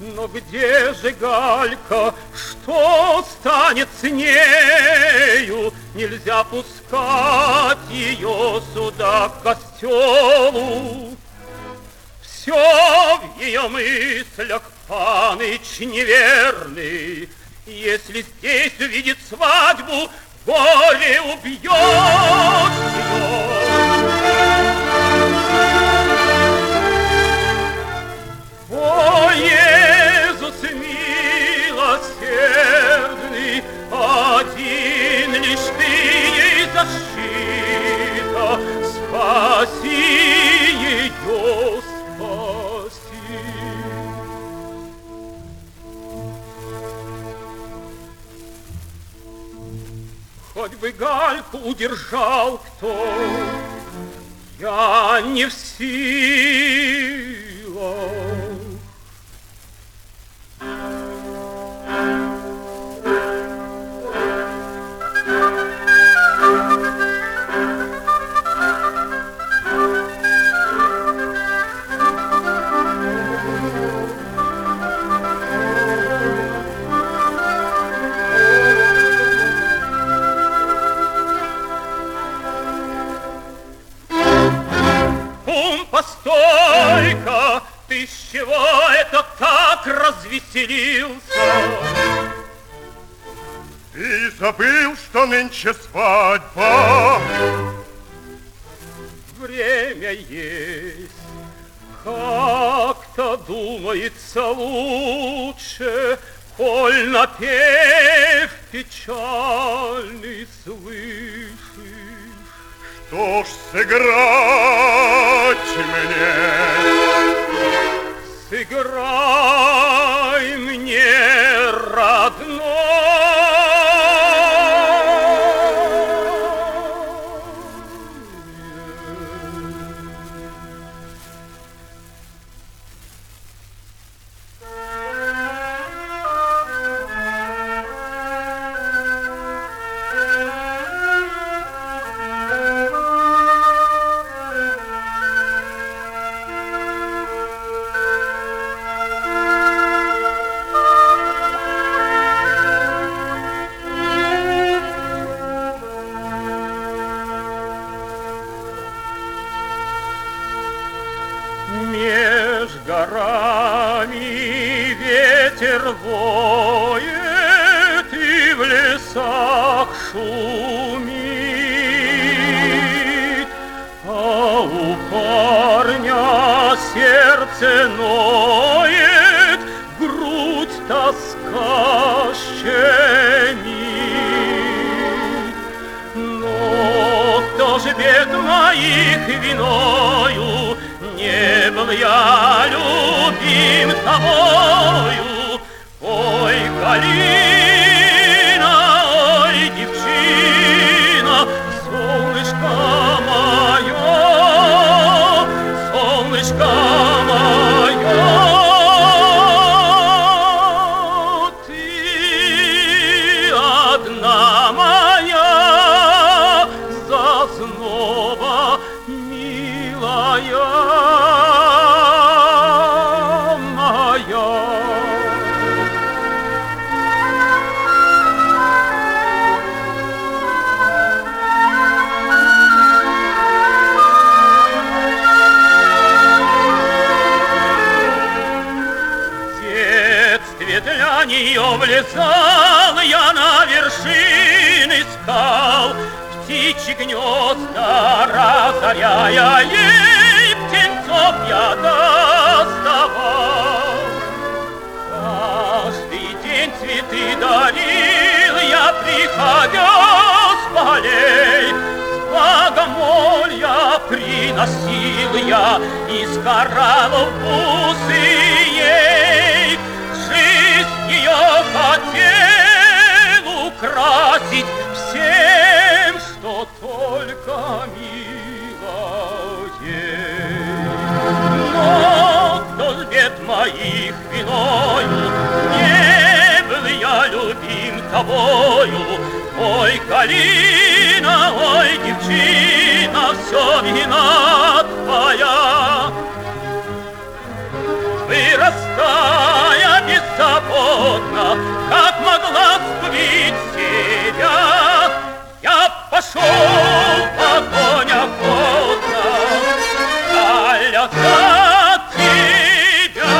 Но где же Галька? Что станет с нею? Нельзя пускать ее сюда к костелу. Все в ее мыслях Паныч неверный. Если здесь увидит свадьбу, горе убьет ее. О, Иисус милосердный, один лишь Ты ей защита, спаси ее, спаси. Хоть бы Гальку удержал кто, я не в силах. Постой-ка, ты с чего это так развеселился? Ты забыл, что нынче свадьба? Время есть, как-то думается лучше, коль напев печальный слышишь. Что ж сыграть мне? Сыграй мне, родной. Меж горами ветер воет, и в лесах шумит, а у парня сердце ноет, грудь тоска щемит. Но кто же бед моих виною? Не был я любим тобою, ой, Галина, ой, девчина, солнышко мое, солнышко мое. Ты одна моя, зазноба милая. Для нее влезал я на вершины скал, птичьи гнезда разоряя, ей птенцов я доставал. Каждый день цветы дарил я, приходя с полей, с богомолья приносил я из кораллов бусы ей. Ее хотел украсить всем, что только мило ей. Но кто ж бед моих виною, не был я любим тобою. Ой, Галина, ой, девчина, все вина твоя. Вырастая беззаботно, как могла скрыть себя. Я пошел огонь охотно, даль от тебя.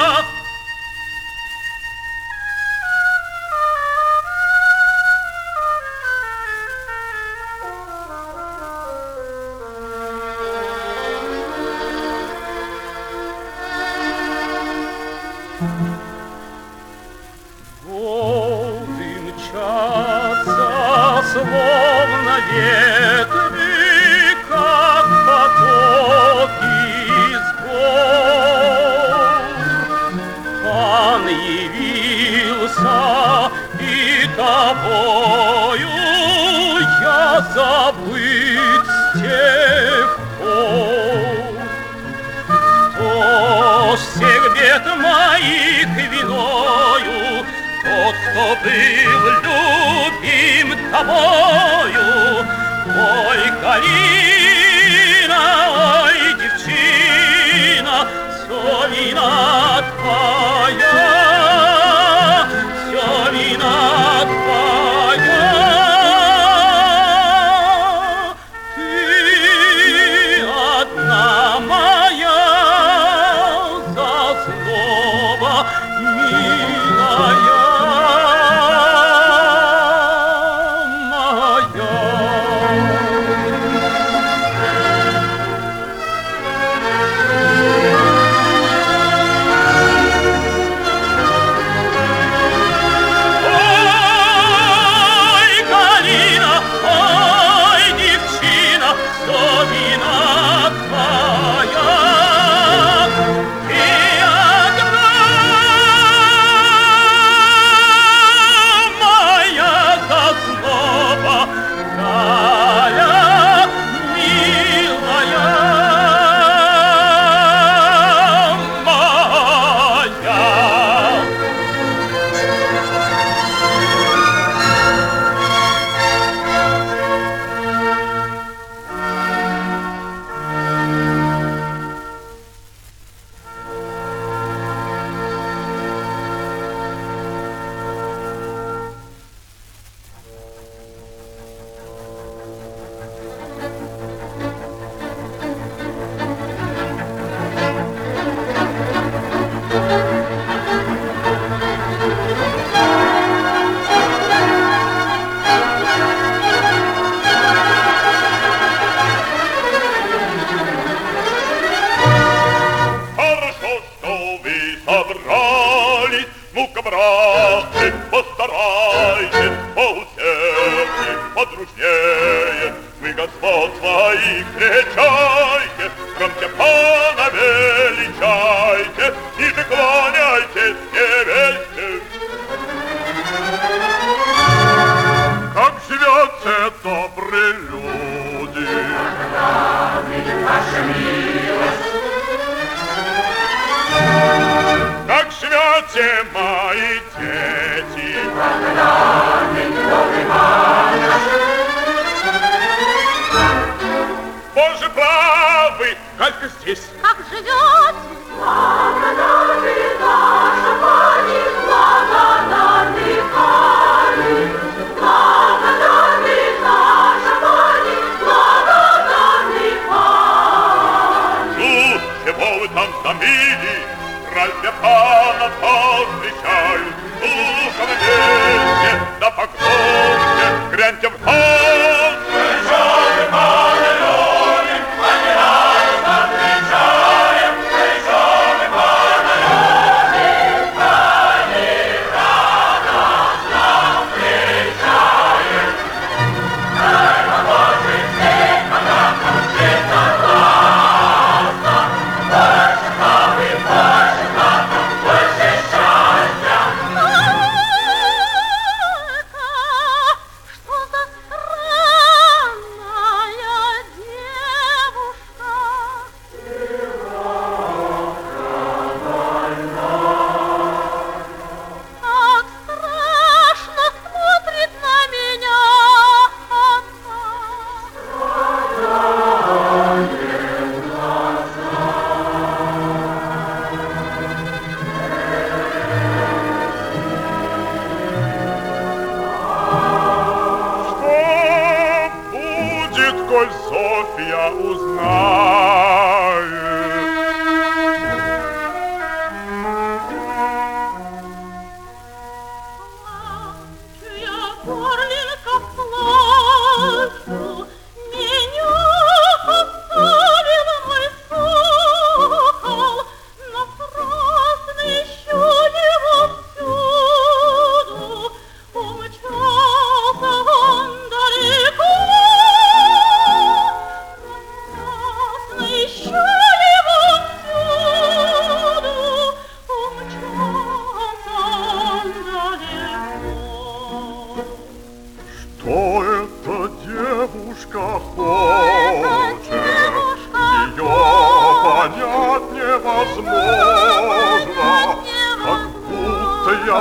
Годы мчатся, словно ветви, как потоки из гор. Пан явился, и тобою я забыт с тех пор. Кто ж всех бед моих виною, тот, кто был любим тобою. Ой, Калина, ой, девчина, все вина твоя, все вина твоя. Ты одна моя зазноба милая. Ну-ка, братцы, постарайтесь поусердней, подружнее. Вы господ своих встречайте, громче пана величайте, ниже кланяйтесь, не верьте. Как живет все добрые люди. Ваша милость. Как живете, мои дети? Благодарный добрый батюшка. Боже правый, только здесь. Как живете? Благодарный наша пани, благодарный пани, благодарный наша пани, благодарный пани. Ну, чего вы там забили? Разве пана повстречают? Духом вместе, да погромче, гляньте в ход. Встречаем, пана любим, они радостно встречаем. Встречаем, пана любим, они радостно встречаем. Дай Божий всех, когда кончится классно, больше славы, больше славы, больше счастья. Что за Горлинка плачу, меня оставил мой сокол, напрасно ищу его всюду, умчался он далеко. Напрасно ищу его всюду, умчался он далеко. Что эта девушка хочет? Ее понять невозможно, как будто я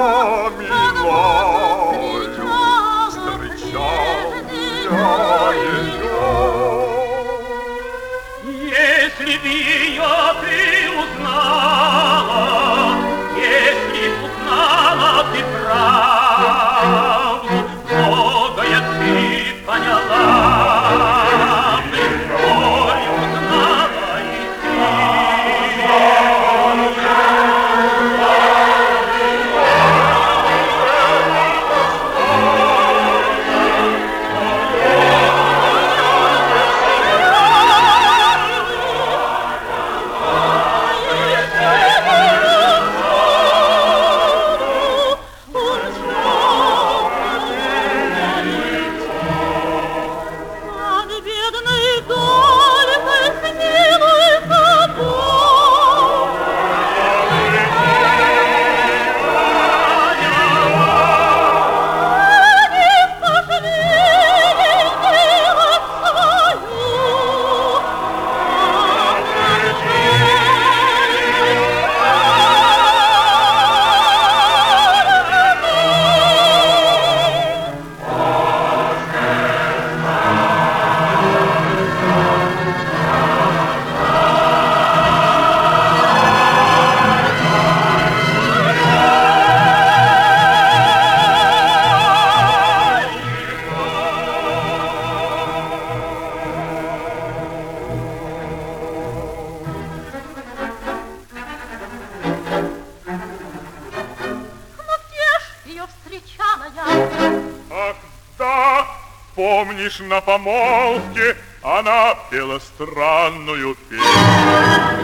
вспоминаю, встречал я ее. Если б ее ты узнала, если б узнала ты правду, многое ты поняла бы, горе узнала и ты. Над бедной горькой смилуйся Бог. Не пожалей делать свою, ее встречала я. Ах, да, помнишь, на помолвке она пела странную песню.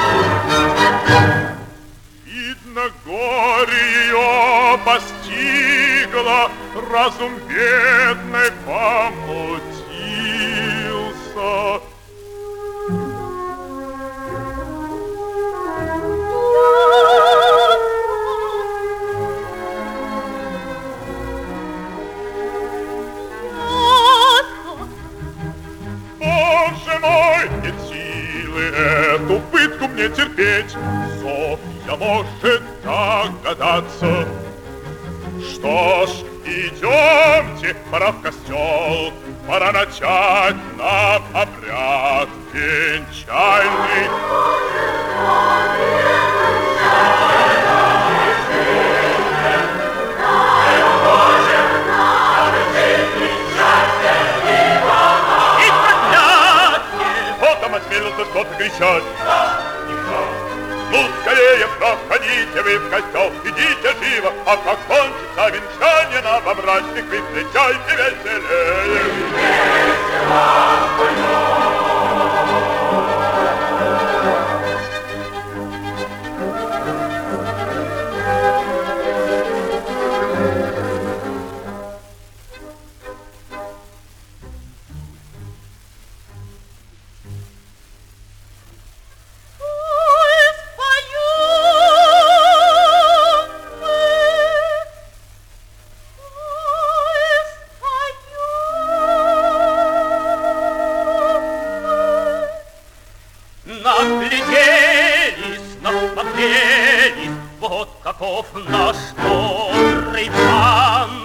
Видно, горе ее постигло, разум бедный помутился. Боже мой, нет силы эту пытку мне терпеть. Софья может догадаться. Что ж, идемте, пора в костел, пора начать нам обряд венчальный. И проклятие! Кто там осмелился что-то кричать? Ну, скорее проходите вы в костел, идите живо, а как кончится венчание, новобрачных вы встречайте веселее. Нагляделись, насмотрелись, вот каков наш добрый пан.